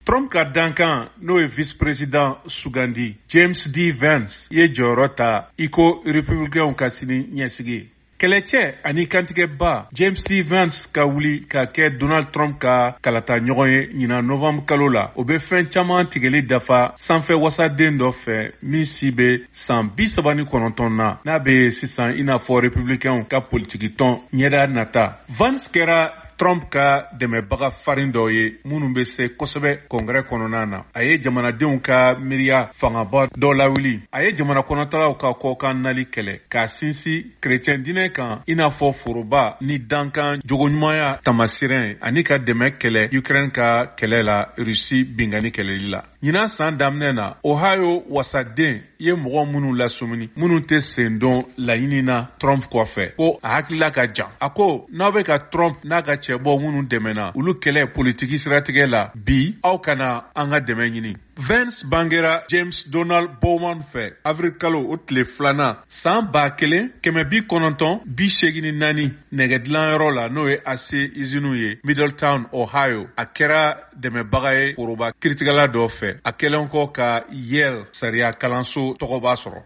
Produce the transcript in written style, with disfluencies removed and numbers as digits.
Trump ka dankan n'o ye vice-président sugandi James D. Vance ye jɔyɔrɔ ta iko républicainw ka sini ɲɛsigi. Kɛlɛcɛ ani kantigɛba James D. Vance ka wuli ka kɛ Donald Trump ka kalata ɲɔgɔn ye ɲina novembre kalo la. O bɛ fɛn caman tigɛli dafa sanfɛ wasaden dɔ fɛ min si bɛ san 39 na. N'a bɛ sisan i n'a fɔ républicainw ka politiki tɔn ɲɛda nata. Vance kɛra Trump ka dɛmɛbaga farin dɔ ye minnu bɛ se kosɛbɛ kɔngrɛ kɔnɔna na. A ye jamanadenw ka miiriya fangaba dɔ lawuli. A ye jamana kɔnɔtalaw ka kɔkan nali kɛlɛ k'a sinsin kerecɛn diinɛ kan i n'a fɔ foroba ni dankan jogoɲumanya tamasirɛn ani ka dɛmɛ kɛlɛ Ukraine ka kɛlɛ la Rusi bingani kɛlɛli la. Ɲinan san daminɛ na Ohio wasaden ye mɔgɔ minnu lasumuni minnu tɛ sen dɔn laɲini na Trump kɔfɛ ko a hakilila ka jan. A ko n'aw bɛ ka Trump n'a ka cɛbɔ minnu dɛmɛna olu kɛlɛ politiki siratigɛ la bi aw kana an ka dɛmɛ ɲini. Vance bangera James Donald Bowman fɛ avril kalo o tile filanan san 1984 nɛgɛdilanyɔrɔ la n'o ye AC iziniw ye Middletown, Ohio. A kɛra dɛmɛbaga ye foroba kiritigɛla dɔ fɛ. A kɛlen kɔ ka Yale sariya kalanso tɔgɔba sɔrɔ.